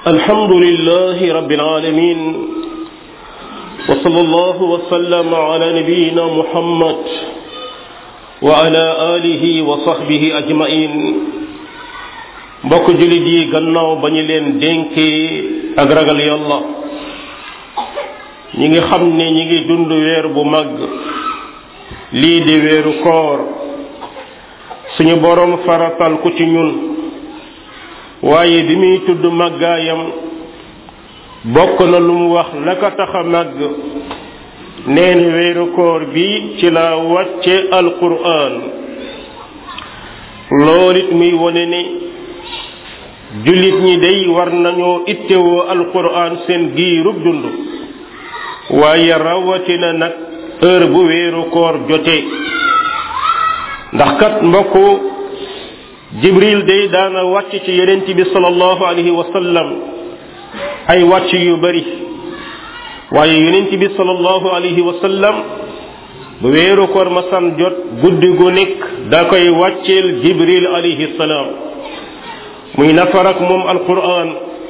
الحمد لله رب العالمين وصلى الله وسلم على نبينا محمد وعلى آله وصحبه أجمعين mbokk julit yi gannaaw bañu leen dénkee ak ragal yàlla ñi ngi xam ne ñi ngi dund weer bu mag lii di weeru koor suñu borom faratal ko ci ñun waaye bi muy tudd màggaayam bokk na lu mu wax la ko tax a màgg nee na weeru koor bi ci la wàcce alquran loolu it muy wone ne jullit ñi day war nañoo ittewoo alquran seen giirub dund waaye rawatina nag heure bu weeru koor jotee ndax kat mbokku jibril day daana wàcc ci yonent bi sallallahu alayhi wa sallam ay wàcc yu bari waaye yonent bi sallallahu alayhi wa sallam bu weeru koor masan jot guddi gu nekk da koy wàcceel jibril alayhi salaam muy nafar ak moom alquran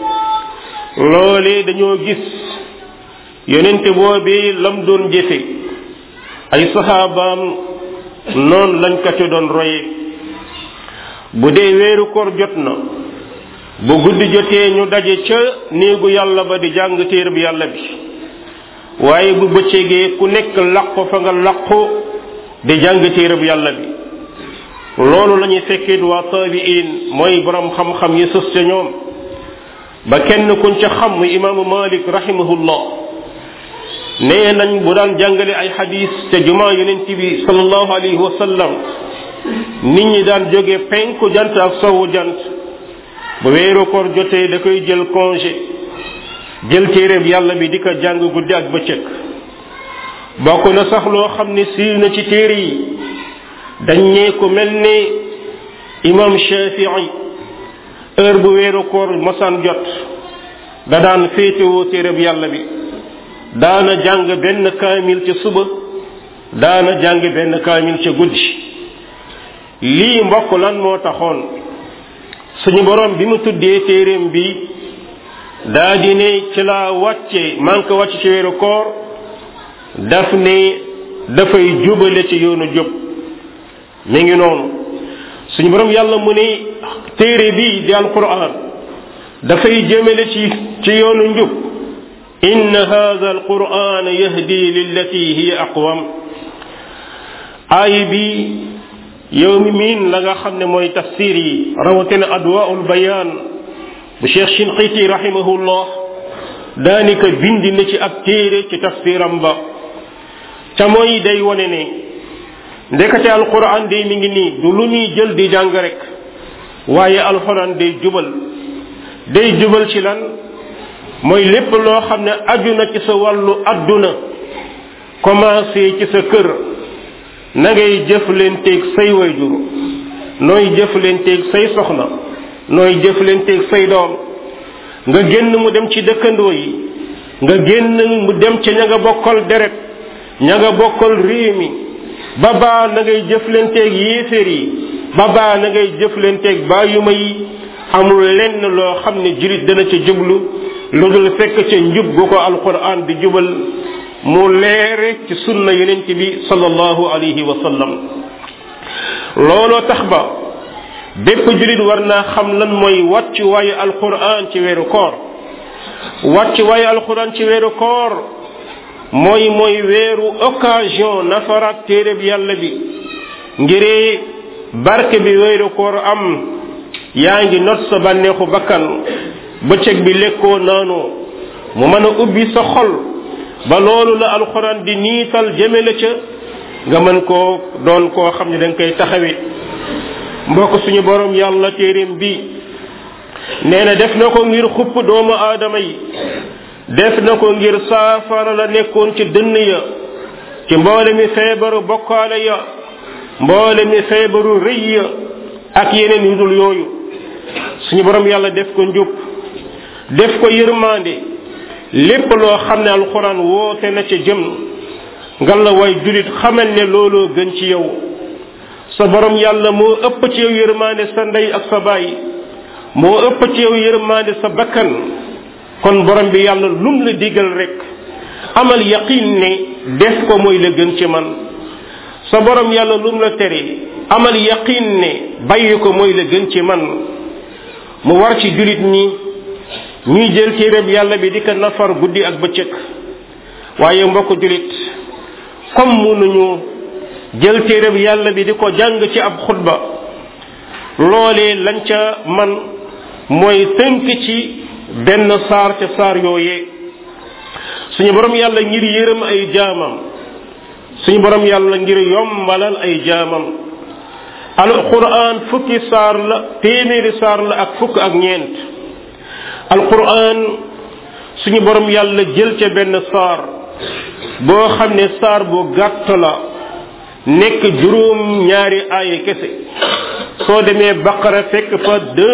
loolee dañoo gis yonent boobee lam doon jëfe ay saxaabaam noonu lañ ko ci doon roye bu dee weeru koor jot na bu guddi jotee ñu daje ca néegu yàlla ba di jàng téere bi yàlla bi waaye bu bëccëgee ku nekk làqu fa nga làqu di jàng téere bi yàlla bi loolu la ñuy fekkit waa taabiin mooy borom xam-xam yi sës ca ñoom ba kenn kuñ ca xam muy imaamu Malik rahimahullah nee nañ bu daan jàngale ay xadis ca jumaa yonent bi sallallahu alayhi wa sallam nit ñi daan jóge penku jant ak sowu jant bu weeru koor jotee da koy jël congé jël téeréb yàlla bi di ko jàng guddi ak bëccëg bokk na sax loo xam ne siiw na ci téere yi dañ ne ko mel ni imam Shafii heure bu weeru koor mosaan jot da daan féetewoo téeréb yàlla bi daana jàng benn kaamil ca suba daana jàng benn kaamil ca guddi lii mbokk lan moo taxoon suñu borom bi mu tuddee téeréem bi daa di ne ci la wàcce man ko wàcce ci weeru koor daf ne dafay jubale ci yoonu jub mi ngi noonu suñu borom yàlla mu ne téere bi di alquran dafay jëmale ci yoonu njub inna hadha alquran yahdi lillati hiya aqwam aay bi yow mi miin la nga xam ne mooy tafsir yi rawatina adwaul bayaan bu cheikh Shinqiti rahimahullah daanaka bindi na ci ab téere ci tafsiram ba ca mooy day wone ne ndekete alquran day mi ngi nii du lu ñuy jël di jàng rek waaye alquran day jubal ci lan mooy lépp loo xam ne aju na ci sa wàllu adduna commencé ci sa kër na ngay jëflanteeg say wayjur nooy jëflanteeg say soxna nooy jëflanteeg say doom nga génn mu dem ci dëkkandoo yi nga génn mu dem ci ña nga bokkal deret ña nga bokkal réew mi ba baa na ngay jëflanteeg yéeféer yi ba baa na ngay jëflanteeg bàyyuma yi amul lenn loo xam ne jurit dana ca jublu lu dul fekk ca njub gu ko alquran di jubal mu leere ci sunna yonent bi sallallahu alayhi wa sallam looloo tax ba bépp julit war naa xam lan mooy wàcc waayu alquran ci weeru koor wàcc waayu alquran ci weeru koor mooy weeru occasion nafaraat téere bi yàlla bi ngiree barke bi weeru koor am yaa ngi not sa bànneexu bakkan bëccëg bi lekkoo naanoo mu mën a ubbi sa xol ba loolu la alxuraan di niital jëme la ca nga mën koo doon koo xam ne da nga koy taxawe mbokk suñu borom yàlla téeréem bi nee na def na ko ngir xupp doomu aadama yi def na ko ngir saafara la nekkoon ci dënn ya ci mboole mi feebaru bokkaale ya mboole mi feebaru rëy ya ak yeneen yu dul yooyu suñu borom yàlla def ko njub def ko yërmande lépp loo xam ne alxuraan woote na ca jëm ngalla way julit xamal ne looloo gën ci yow sa borom yàlla moo ëpp ci yow yërmande sa ndey ak sa baay moo ëpp ci yow yërmande sa bakkan kon borom bi yàlla lum la digal rek amal yaqin ne def ko mooy la gën ci man sa borom yàlla lum la tere amal yaqin ne bàyyi ko mooy la gën ci man mu war ci julit ñi ñuy jël téereb yàlla bi di ko nafar guddi ak bëccëg waaye mbokk julit comme mënuñu jël téereb yàlla bi di ko jàng ci ab xutba loolee lañ ca man mooy tënk ci benn saar ca saar yooyee suñu borom yàlla ngir yërëm ay jaamam suñu borom yàlla ngir yombalal ay jaamam alquran fukki saar la téeméeri saar la ak fukk ak ñeent alquran suñu borom yàlla jël ca benn saar boo xam ne saar bu gàtt la nekk juróom ñaari aaya kese soo demee baqara fekk fa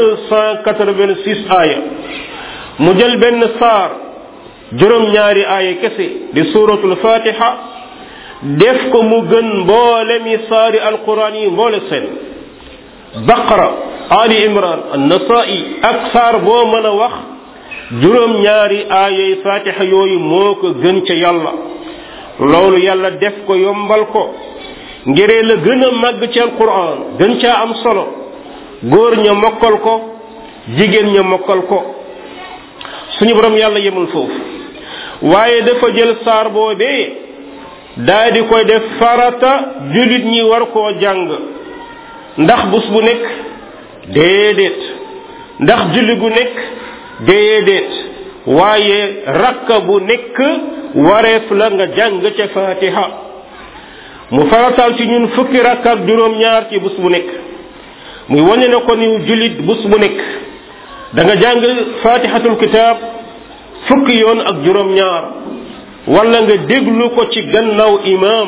286 aaya mu jël benn saar juróom ñaari aaya kese di suratul fatiha def ko mu gën mboole mi saari alquran yi mboole seen baqara ali imran an-nasa'i ak saar boo mën a wax juróom ñaari aayay fatiha yooyu moo ko gën ca yàlla loolu yàlla def ko yombal ko ngiree la gën a màgg ci alquran gën caa am solo góor ña mokkal ko jigéen ña mokkal ko suñu borom yàlla yemul foofu waaye dafa jël saar boobee daa di koy def farata julit ñi war koo jàng ndax bés bu nekk déedéet ndax julli gu nekk déedéet waaye rakka bu nekk wareef la nga jàng ca fatiha mu farataal ci ñun fukki rakka ak juróom ñaar ci bés bu nekk muy wane na ko ni julit bés bu nekk da nga jàng fatihatul kitab fukki yoon ak juróom ñaar wala nga déglu ko ci gannaaw imam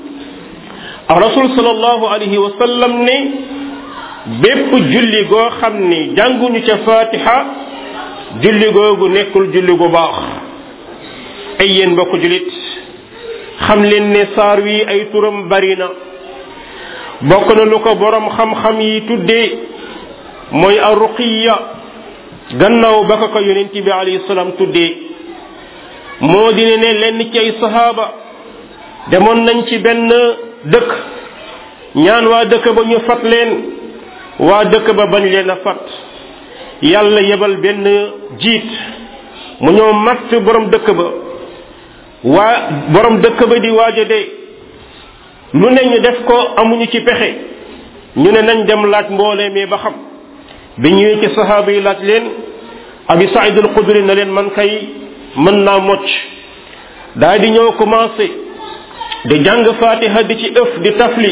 rasul sallallahu alayhi wa sallam ne bépp julli goo xam ni jànguñu ca fatiha julli googu nekkul julli gu baax ay yéen mbokk julit xam leen ne saar wi ay turam bari na bokk na lu ko borom xam-xam yi tuddee mooy arruqiya gannaaw ba ko yonent bi alayhi salaam tuddee moo di ne lenn ci ay sahaaba demoon nañ ci benn dëkk ñaan waa dëkk ba ñu fat leen waa dëkk ba bañ leen a fat yàlla yebal benn jiit mu ñëw matt borom dëkk ba waa borom dëkk ba di waaja de lu ne ñu def ko amuñu ci pexe ñu ne nañ dem laaj mboolee mi ba xam bi ñëwee ci sahaaba yi laaj leen abi saïd al xudri na leen man kay mën naa mocc daa di ñëw commencé di jàng fatiha di ci ëf di tafli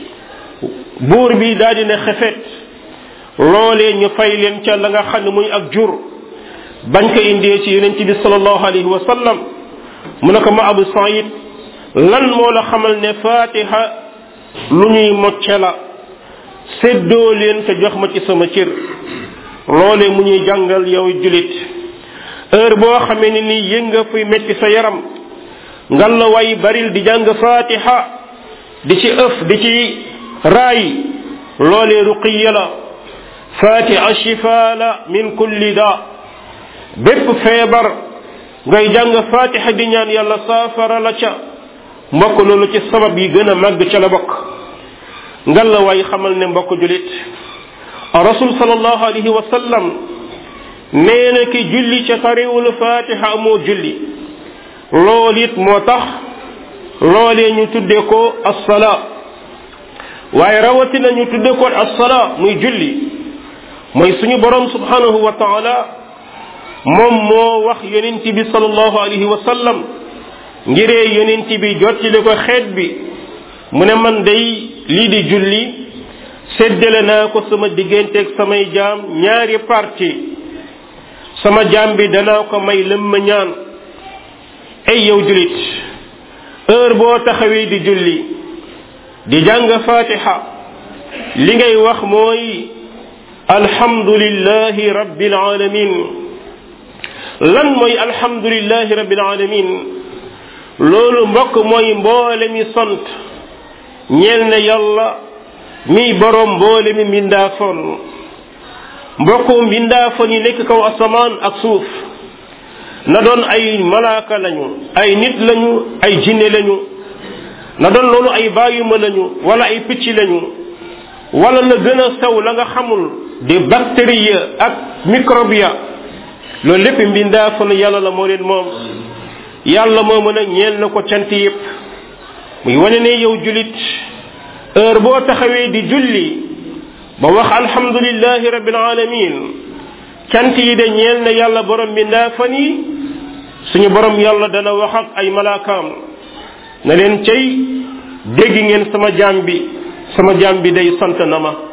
buur bi daa di ne xefet loolee ñu fay leen ca la nga xam ne muy ak jur bañ ko indee ci yonent bi sallallahu alayhi wa sallam mu ne ko ma abu saïd lan moo la xamal ne fatiha lu ñuy mocce la séddoo leen te jox ma ci sama cër loolee mu ñuy jàngal yow julit heure boo xamee ni nii yëg nga fuy metti sa yaram ngal la way baril di jàng fatiha di ci ëf di ci raay loolee ruqiya la fatiha shifa la min kulli da bépp feebar ngay jàng fatiha di ñaan yàlla saafara la ca mbokk loolu ci sabab yi gën a màgg ca la bokk ngal la way xamal ne mbokk julit rasul sallallahu alayhi wa sallam nee na ki julli ca tariwul fatiha moo julli loolu it moo tax loolee ñu tudde ko as-salaa waaye rawatina ñu tudde ko as-salaa muy julli mooy suñu borom subhanahu wa taala moom moo wax yonent bi sallallahu alayhi wa sallam ngiree yonent bi jottali ko xeet bi mu ne man day lii di julli séddale naa ko sama digganteeg samay jaam ñaari parti sama jaam bi danaa ko may lëm ma ñaan ay yow julit heure boo taxawee di julli di jàng fatiha li ngay wax mooy alhamdulillahi rabbil alamin lan mooy alhamdulillahi rabbil alamin loolu mbokk mooy mboole mi sant ñeel na yàlla mi borom mboole mi mindaafoon mbokku mbindaa fa ni nekk kaw asamaan ak suuf na doon ay malaaka lañu ay nit lañu ay jinne lañu na doon loolu ay bàyyuma lañu wala ay picc lañu wala la gën a saw la nga xamul di bactérie ak microbe ya loolu lépp mbindaa fa yàlla la moo leen moom yàlla moo mën a ñeel na ko cant yépp muy wane ne yow julit heure boo taxawee di julli ba wax alhamdulillahi rabbil alamin cant yi de ñeel na yàlla borom mbindaa fan yi suñu borom yàlla dana wax ak ay malaakaam na leen cay dégg ngeen sama jaam bi day sant na ma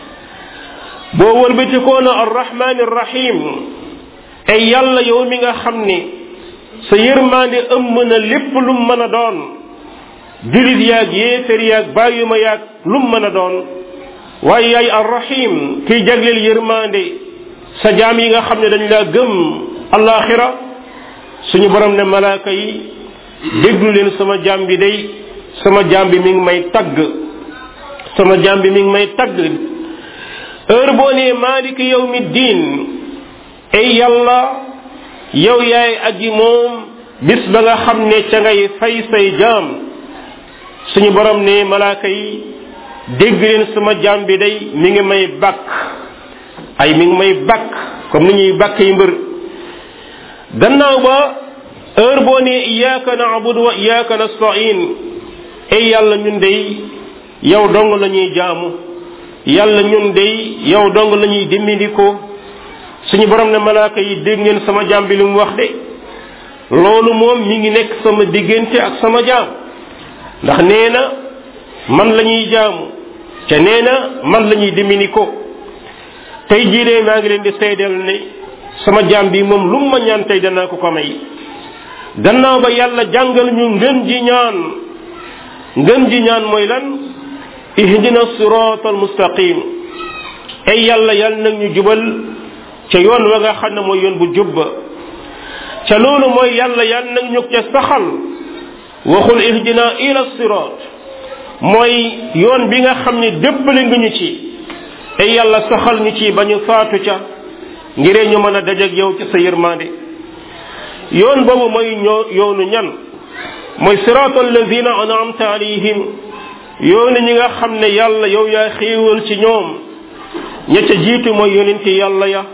boo wëlbatikoona arrahman arrahim ay yàlla yow mi nga xam ne sa yërmaande ëmm na lépp lum mën a doon julit yaag yéefér yaag bàyyuma yaag lum mën a doon waaye yaay arrahim kiy jagleel yërmaande sa jaam yi nga xam ne dañ laa gëm alaxira suñu borom ne malaaka yi déglu leen sama jaam bi day sama jaam bi mi ngi may tagg sama jaam bi mi ngi may tagg heure boo nee maaliki yawmi diin ay yàlla yow yaay aji moom bis ba nga xam ne ca ngay fay say jaam suñu borom ne malaaka yi dégg leen sama jaam bi day mi ngi may bàkk ay mi ngi may bàkk comme ni ñuy bàkk yi mbër gannaaw ba heure boo ne iyyaka na'budu wa iyyaka nasta'in ay yàlla ñun day yow dong la ñuy jaamu yàlla ñun day yow dong la ñuy dimbindikoo suñu borom ne malaaka yi dégg ngeen sama jaam bi li mu wax de loolu moom mi ngi nekk sama diggante ak sama jaam ndax nee na man la ñuy jaamu ca nee na man la ñuy dimbindikoo tey jii de maa ngi leen di seedeel ne sama jaam bi moom lu ma ñaan tey danaa ko ko may gannaaw ba yàlla jàngal ñu ngën ji ñaan mooy lan ihdina siratal mustaqim ay yàlla nag ñu jubal ca yoon wa nga xam ne mooy yoon bu jubba ca loolu mooy yàlla nag ñu ca saxal waxul ihdina ila sirat mooy yoon bi nga xam ne déppale nga ñu ci ay yàlla saxal ñu ci ba ñu faatu ca ngiree ñu mën a dajak yow ci sa yërmande yoon boobu mooy yoonu ñan mooy siratal ladina an'amta alayhim yoonu ñi nga xam ne yàlla yow yaa xéewal ci ñoom ña ca jiitu mooy yonenti yàlla ya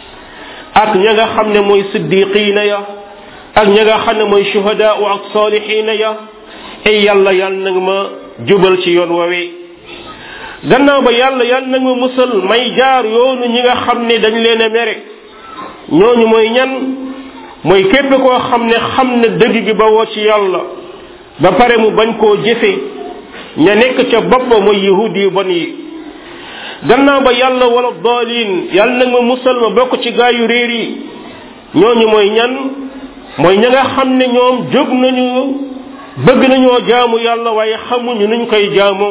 ak ña nga xam ne mooy siddiqiina ya ak ña nga xam ne mooy shuhadaa ak saalihiina ya ay yàlla nag ma jubal ci yoon woowee gannaaw ba yàlla nag ma musal may jaar yoonu ñi nga xam ne dañ leen a mere ñooñu mooy ñan mooy képp koo xam ne xam ne dëgg gi ba woo ci yàlla ba pare mu bañ koo jëfe ña nekk ca bopp mooy yahudi yu bon yi gannaaw ba yàlla wala daalin yàlla nag ma musal ma bokk ci gaa yu réer yi ñooñu mooy ñan mooy ña nga xam ne ñoom jóg nañu bëgg nañoo jaamu yàlla waaye xamuñu nuñ koy jaamoo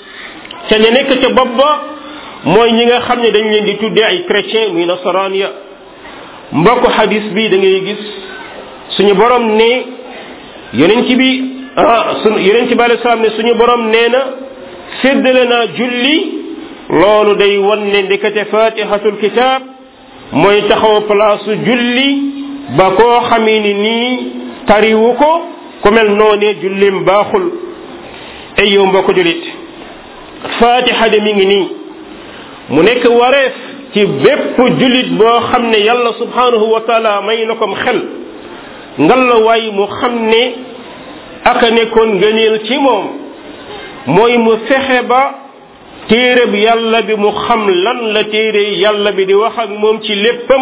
ca ña nekk ca bopp ba mooy ñi nga xam ne dañ leen di tuddee ay chrétien muy nasaraan ya mbokk hadis bi da ngay gis suñu borom ne yonent bi alayhi salaam ne suñu borom nee na séddale naa julli loolu day wan ne ndekete fatihatul kitab mooy taxaw place julli ba koo xamee ni nii tariwu ko ku mel noonee jullim baaxul ay yow mbokk julit fatiha de mi ngi nii mu nekk wareef ci bépp julit boo xam ne yàlla subhanahu wa taala may na kom xel ngal la waay mu xam ne aka nekkoon ngëneel ci moom mooy mu fexe ba téere bi yàlla bi mu xam lan la téere yàlla bi di wax ak moom ci léppam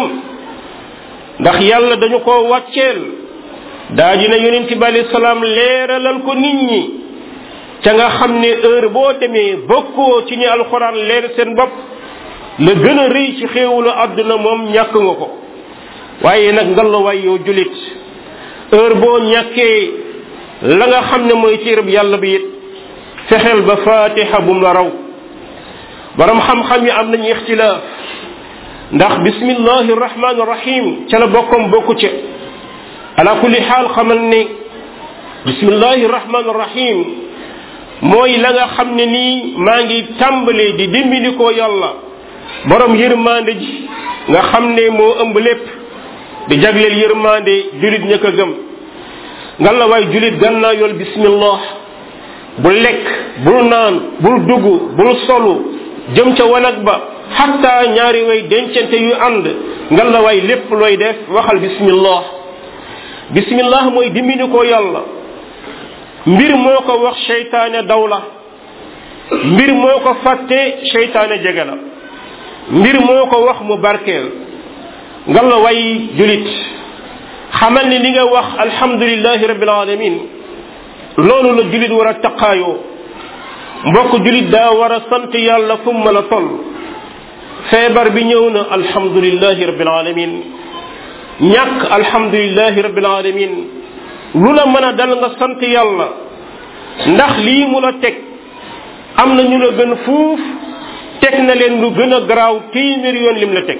ndax yàlla dañu ko wàcceel daa dina yonent bi alayhi salaam leeralal ko nit ñi ca nga xam ne heure boo demee bokkoo ci ñi alxuraan leer seen bopp la gën a rëy ci xéewulu àdduna moom ñàkk nga ko waaye nag ngalawaay yow julit heure boo ñàkkee la nga xam ne mooy téere bi yàlla bi it fexeel ba fatiha bum la raw borom xam-xam yi am nañu ixtilaaf ndax bismillahi rahmani rahim ca la bokkom bokku ca ala kulli xaal xamal ne bismillahi rahmani rahim mooy la nga xam ne nii maa ngi tàmbalee di dimbilikoo yàlla borom yërmande ji nga xam ne moo ëmb lépp di jagleel yërmande julit ña ko gëm ngal la waay julit gannaa yool bismillah bul lekk bul naan bul dugg bul solu jëm ca wanag ba hatta ñaari way dencante yu ànd ngal la waay lépp looy def waxal bismillah bismillah mooy dimbini ko yàlla mbir moo ko wax seytaane daw la mbir moo ko fàtte seytaane jege la mbir moo ko wax mu barkeel ngal la way julit xamal ni li nga wax alhamdulillahi rabbil alamin loolu la julit war a taqaayoo mbokk julit daa war a sant yàlla fu mu la toll feebar bi ñëw na alhamdulillahi rabbil alamin ñàkk alhamdulillahi rabbil alamin lu la mën a dal nga sant yàlla ndax lii mu la teg am na ñu la gën fuuf teg na leen lu gën a garaaw téeméer yoon lim la teg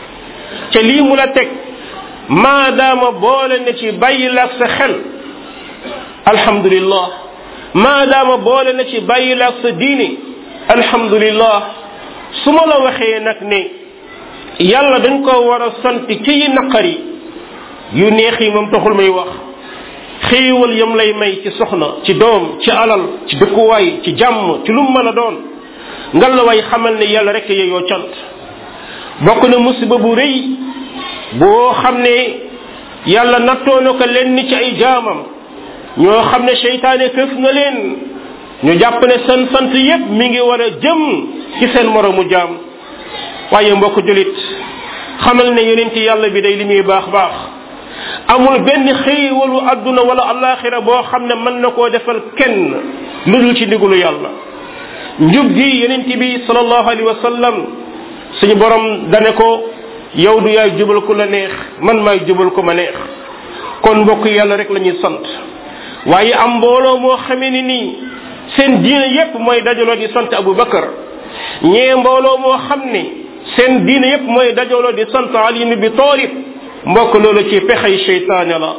ca lii mu la teg maadaama boole na ci bàyyi la ak sa xel alhamdulillah maadaama boole na ci bàyyi la ak sa diine alhamdulillah su ma la waxee nag ne yàlla dañ ko war a sant ci yi naqari yu neex yi moom taxul may wax xéewal yam lay may ci soxna ci doom ci alal ci dëkkuwaay ci jàmm ci lu mu mën a doon ngal la way xamal ne yàlla rek yeyoo cant bokk na musiba bu rëy boo xam ne yàlla nattoo na ko leen ci ay jaamam ñoo xam ne seytaane këf na leen ñu jàpp ne seen sant yépp mi ngi war a jëm ci seen moromu jaam waaye mbokk julit xamal ne yonent yàlla bi day li muy baax baax amul benn xéewalu adduna wala alaxira boo xam ne mën na koo defal kenn lu dul ci ndigalu yàlla njub gi yonent bi sallallahu alayhi wa sallam suñu borom dane ko yow du yaay jubal ku la neex man maay jubal ko ma neex kon mbokk yàlla rek la ñuy sant waaye am mbooloo moo xamee ni nii seen diine yépp mooy dajaloo di sant Abu Bakar ñee mbooloo moo xam ne seen diine yépp mooy dajaloo di sant Ali ibn Abi Talib mbokk loolu ci pexey seytaane la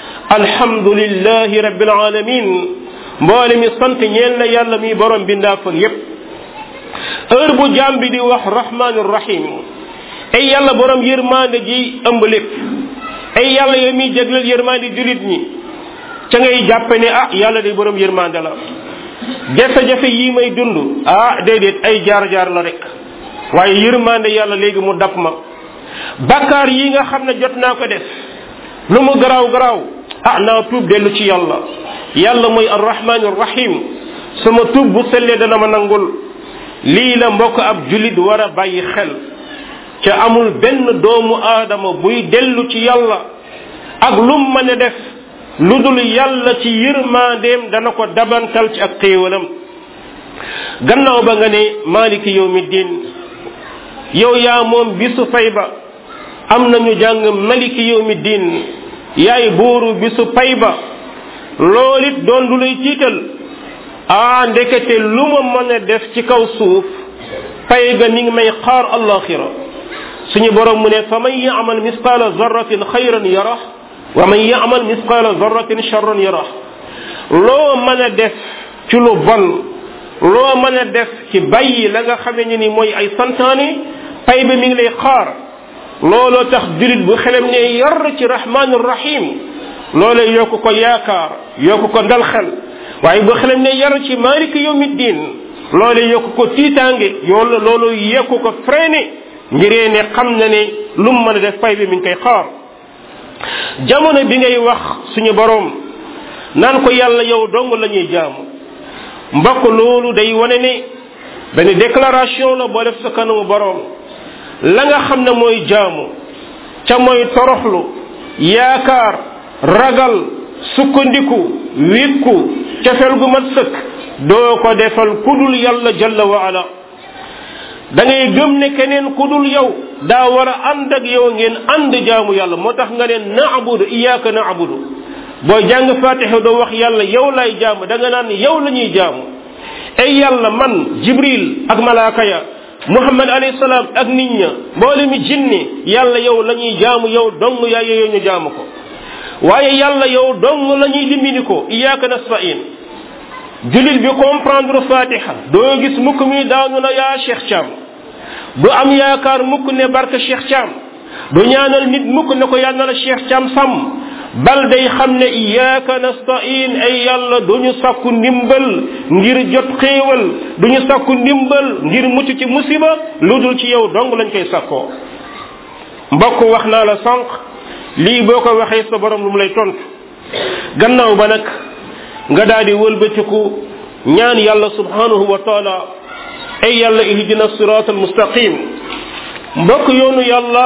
alhamdulillahi rabbil alamin mboole mi sant ñeel na yàlla mi borom bindaafal yépp heure bu jaam bi di wax rahmanir rahim ay yàlla borom yërmande ji ëmb lépp ay yàlla yow miy jéglal yërmande julit ñi ca ngay jàppe ne ah yàlla day borom yërmande la jafe-jafe yi may dund ah déedéet ay jaar-jaar la rek waaye yërmande yàlla léegi mu dab ma bakkaar yi nga xam ne jot naa ko def lu mu garaaw garaaw ah naa tuub dellu ci yàlla yàlla mooy arrahman arrahim sama tuub bu sellee dana ma nangul lii la mbokk ab julit war a bàyyi xel ca amul benn doomu aadama buy dellu ci yàlla ak lum mën a def lu dul yàlla ci yërmandeem dana ko dabantal ci ak xéewalam gannaaw ba nga ne maliki yawmi din yow yaa moom bisu fay ba am nañu jàng maliki yawmi din yaay buuru bisu pay ba loolu it doon lu lay tiital ndekete lu ma mën a def ci kaw suuf pay ga mi ngi may xaar alaxira suñu borom mu ne fa man yaamal misqaala zarratin xayran yara wa man yaamal misqaala zarratin charran yara loo mën a def ci lu bon loo mën a def ci bàyyi la nga xamee ni mooy ay santaane pay ba mi ngi lay xaar looloo tax julit bu xelam ne yar ci rahmanur rahim loolee yokku ko yaakaar yokku ko dal xel waaye bu xelam ne yar ci maliki yawmiddin loolee yokku ko tiitaange loolu yokku ko freiné ngiree ne xam na ne lu mu mën a def pay bi mi ngi koy xaar jamono bi ngay wax suñu borom naan ko yàlla yow dong la ñuy jaamu mbokk loolu day wane ne benn déclaration la boo def sa kanamu borom la nga xam ne mooy jaamu ca mooy toroxlu yaakaar ragal sukkandiku wékku cofeel gu mat sëkk doo ko defal kudul yàlla jalla wa ala da ngay gëm ne keneen kudul yow daa war a ànd ak yow ngeen ànd jaamu yàlla moo tax nga ne naabudu iyyaka naabudu booy jàng fatiha doo wax yàlla yow lay jaamu da nga naan yow la ñuy jaamu ay yàlla man jibril ak malaaka ya muhammad alayhi salaam ak nit ña mboole mi jinni yàlla yow la ñuy jaamu yow dong yaa yeyoo ñu jaamu ko waaye yàlla yow dong la ñuy limini ko iyyaka nasta'in julil bi comprendre fatiha doo gis mukk mi daanu na yaa cheikh Thiam du am yaakaar mukk ne barke Cheikh Thiam du ñaanal nit mukk ne ko yal na la Cheikh Thiam sàmm bal day xam ne iyyaka nasta'in ay yàlla duñu sàkku ndimbal ngir jot xéewal duñu sàkku ndimbal ngir mucc ci musiba lu dul ci yow dong lañ koy sàkkoo mbokk wax naa la sànq lii boo ko waxee sa borom lu mu lay tontu gannaaw ba nag nga daal di wëlbatiku ñaan yàlla subhanahu wa taala ay yàlla ihdina sirat al mustaqim mbokk yoonu yàlla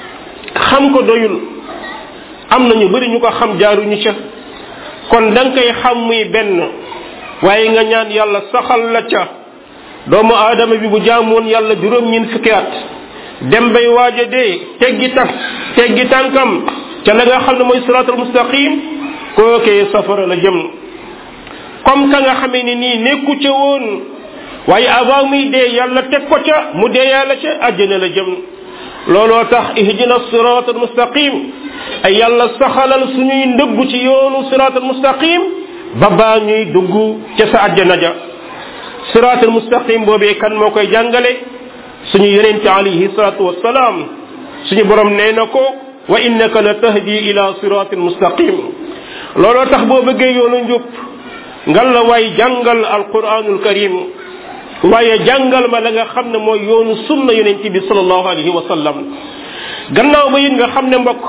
xam ko doyul am na ñu bari ñu ko xam jaaruñu ca kon da nga koy xam muy benn waaye nga ñaan yàlla saxal la ca doomu aadama bi bu jaamoon yàlla juróom-ñeent fukki at dem bay waaja dee teggi tànkam ca la nga xam ne mooy siratul mustaqim kookee safara la jëm comme ka nga xamee ni nii nekku ca woon waaye avant muy dee yàlla teg ko ca mu dee yàlla ca àjjana la jëm looloo tax ihdina siratul mustaqim ay yàlla saxalal suñuy ndëggu ci yoonu siratul mustaqim ba baa ñuy dugg ca sa àjjana ja siratul mustaqim boobee kan moo koy jàngale suñu yonente alayhi salatu wassalaam suñu borom nee na ko wa innaka la tahdi ila siratin mustaqim looloo tax boo bëggee yoonu njub ngal la waay jàngal alquranul karim waaye jàngal ma la nga xam ne mooy yoonu sunna yonente bi sallallahu alayhi wa sallam gannaaw ba it nga xam ne mbokk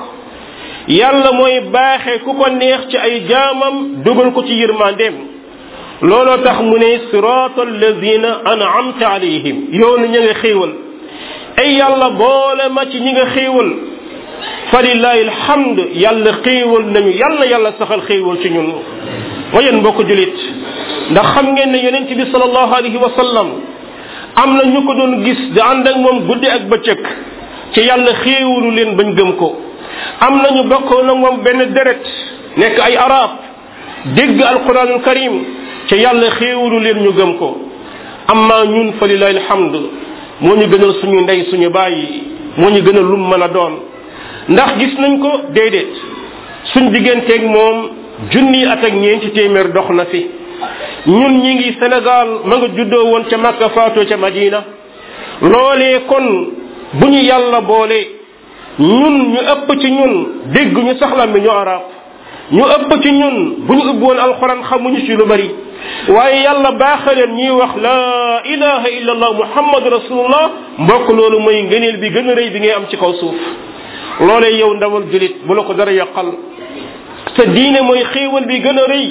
yàlla mooy baaxe ku ko neex ci ay jaamam dugal ko ci yërmandeem looloo tax mu ne siratal ladina an'amta alayhim yoonu ña nga xéewal ay yàlla boole ma ci ñi nga xéewal falillahi alhamd yàlla xéewal nañu yàlla saxal xéewal ci ñun wayen mbokk julit ndax xam ngeen ne yonent bi sallallahu alayhi wa sallam am na ñu ko doon gis di ànd ak moom guddi ak bëccëg ci yàlla xéewalu leen bañ gëm ko am nañu bokkoon ak moom benn deret nekk ay arab dégg alquranul karim ci yàlla xéewalu leen ñu gëm ko amma ñun fa lillahi alhamd moo ñu gënal suñu ndey suñu bàyyi moo ñu gënal lum mën a doon ndax gis nañ ko déedéet suñ digganteeg moom junni at ak ñeenti téeméer dox na fi ñun ñi ngi Sénégal ma nga juddoo woon ca Makka faatoo ca Madina loolee kon bu ñu yàlla boole ñun ñu ëpp ci ñun dégg ñu saxla mi ñu arab ñu ëpp ci ñun bu ñu ubbi woon alxuraan xamuñu ci lu bari waaye yàlla baaxaleen ñuy wax la ilaha illa allah muhammadu rasulullah mbokk loolu mooy ngëneel bi gën a rëy bi ngay am ci kaw suuf loolee yow ndawal julit bu la ko dara yàqal sa diine mooy xéewal bi gën a rëy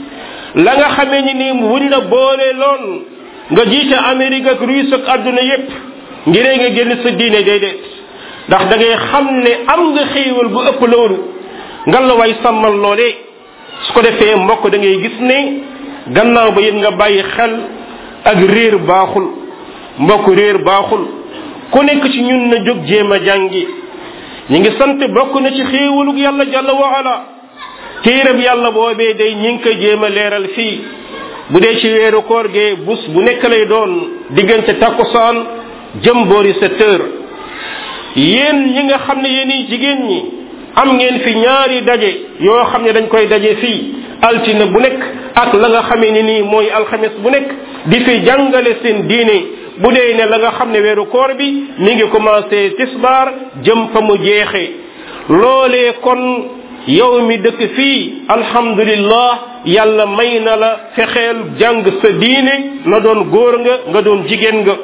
la nga xamee ni nii wuñ la boole loon nga jiite Amérique ak Russe ak àdduna yépp ngiree nga génn sa diine déedéet ndax da ngay xam ne am nga xéewal bu ëpp loolu ngal la way sàmmal loolee su ko defee mbokk da ngay gis ne gannaaw ba yit nga bàyyi xel ak réer baaxul mbokk réer baaxul ku nekk ci ñun na jóg jéem a jàngi ñi ngi sant bokk na ci xéewalug yàlla jalla wa ala téereb yàlla boobee day ñi ngi ko jéem a leeral fii bu dee ci weeru koor gee bus bu nekk lay doon diggante takkusaan jëm boori 7 heures yéen ñi nga xam ne yéen jigéen ñi am ngeen fi ñaari daje yoo xam ne dañ koy daje fii altine bu nekk ak la nga xamee ni nii mooy alxames bu nekk di fi jàngale seen diine bu dee ne la nga xam ne weeru koor bi mi ngi commencé tisbaar jëm fa mu jeexee loolee kon yow mi dëkk fii alhamdulillah yàlla may na la fexeel jàng sa diine na doon góor nga doon jigéen nga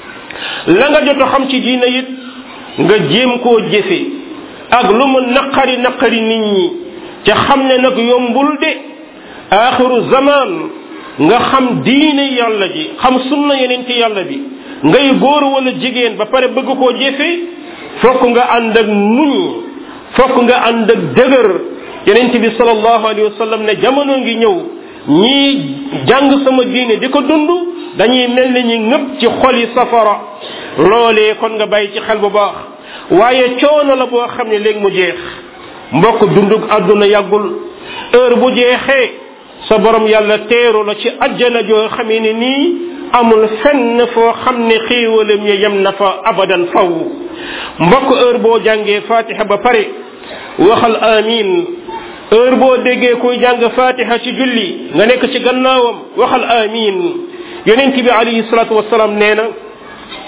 la nga jot a xam ci diine it nga jéem koo jëfe ak lu mu naqari nit ñi ca xam ne nag yombul de axiru zaman nga xam diine yàlla ji xam sunna yeneen ci yàlla bi ngay góor wala jigéen ba pare bëgg koo jëfe fokk nga ànd ak muñ fokk nga ànd ak dëgër yeneen bi sallallahu alayhi wa sallam ne jamono ngi ñëw ñii jàng sama diine di ko dund dañuy mel ni ñi ngëpp ci xoli safara loolee kon nga bàyyi ci xel bu baax waaye coono la boo xam ne léegi mu jeex mbokk dundug àdduna yàggul heure bu jeexee sa borom yàlla teeru la ci ajjana joo xamee ne nii amul fenn foo xam ne xéewalam ya yem na fa abadan faw mbokk heure boo jàngee fatiha ba pare waxal amin heure boo déggee kuy jàng fatiha ci julli nga nekk ci gannaawam waxal amin yonent bi alayhi salatu wassalam nee na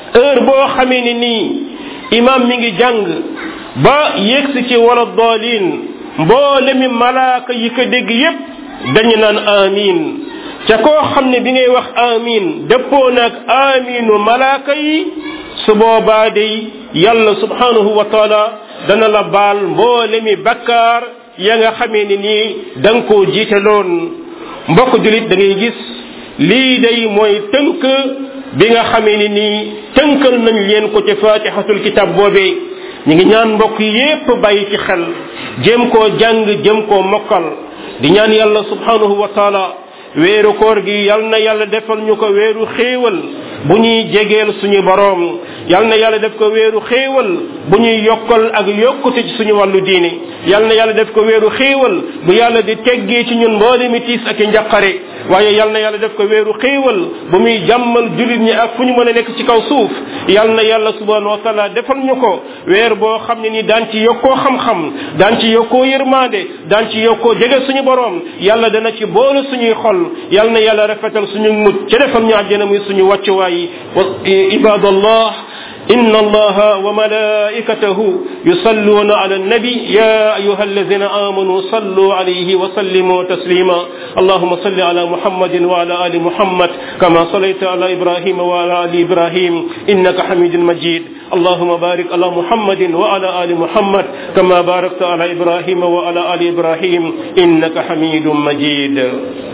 heure boo xamee ni nii imam mi ngi jàng ba yegsi ci wala daalin mboolemi malaaka yi ko dégg yépp dañu naan amin ca koo xam ne bi ngay wax amin dëppoo naag aminu malaaka yi su boobaa day yàlla subhanahu wa taala dana la baal mboolemi bakkaar ya nga xamee ni nii da nga koo jiitaloon mbokk julit da ngay gis lii day mooy tënk bi nga xamee ni nii tënkal nañ leen ko ci fatihatul kitab boobee ñu ngi ñaan mbokk yépp bàyyi ci xel jéem koo jàng jéem koo mokkal di ñaan yàlla subhanahu wa taala weeru koor gi yal na yàlla defal ñu ko weeru xéewal bu ñuy jegeel suñu boroom yal na yàlla def ko weeru xéewal bu ñuy yokkal ak yokkute ci suñu wàllu diine yal na yàlla def ko weeru xéewal bu yàlla di teggee ci ñun mboolemi tiis ak i njaqare waaye yal na yàlla def ko weeru xéewal bu muy jàmmal julit ñi ak fu ñu mën a nekk ci kaw suuf yal na yàlla subhanahu wa taala defal ñu ko weer boo xam ne ni daan ci yokkoo xam-xam daan ci yokkoo yërmande daan ci yokkoo jege suñu boroom yàlla dana ci boole suñuy xol yal na yàlla rafetal suñu mujj ca defal ñu àjjana muy suñu wàccuwaay ibadallah إن الله وملائكته يصلون على النبي يا أيها الذين آمنوا صلوا عليه وسلموا تسليما اللهم صل على محمد وعلى آل محمد كما صليت على إبراهيم وعلى آل إبراهيم إنك حميد مجيد اللهم بارك على محمد وعلى آل محمد كما باركت على إبراهيم وعلى آل إبراهيم إنك حميد مجيد